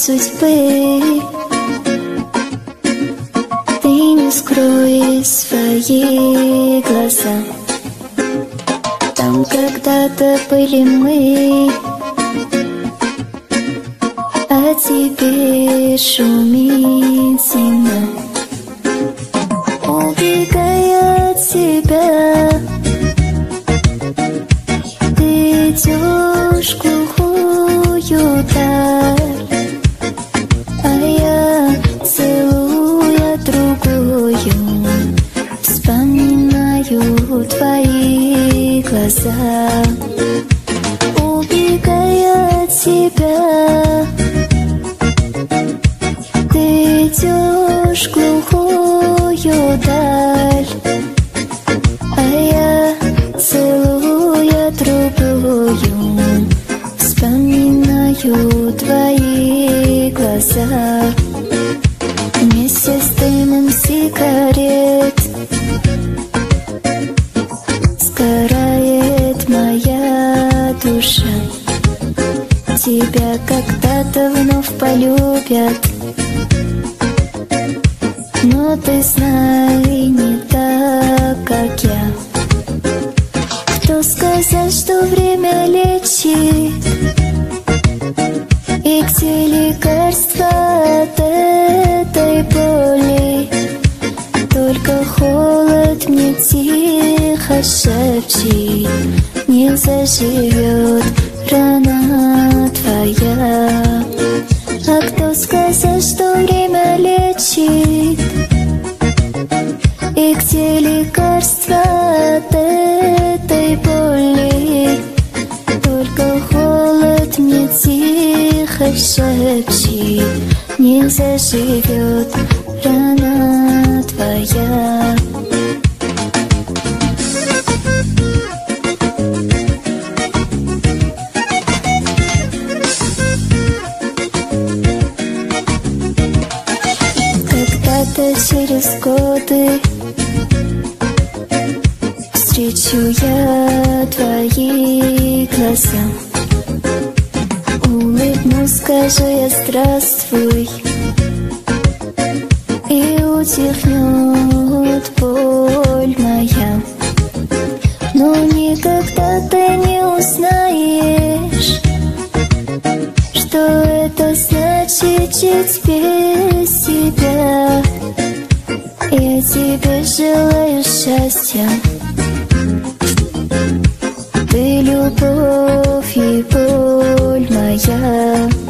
судьбы. Ты не скрой свои глаза. Там когда-то были мы, а теперь шумит зима. Убегая от тебя, ты идешь в глухую даль, а я, целуя другую, вспоминаю твои глаза. Убегая от тебя, ты идешь в глухую даль, а я, целуя другую, вспоминаю твои глаза. Вместе с дымом сигарет сгорает моя душа. Тебя когда-то вновь полюбят, но ты знай, не так, как я. Кто сказал, что время лечит? И где лекарство от этой боли? Только холод мне тихо шепчет: не заживет рана твоя. А кто сказал, что время лечит? И где лекарство от этой боли? Только холод мне тихо шепчет: не заживет рана твоя. Когда-то через годы встречу я твои глаза, улыбнусь, скажу я здравствуй, и утихнет боль моя. Но никогда ты не узнаешь, что это значит жить без тебя. Я тебе желаю счастья, ты любовь и боль моя.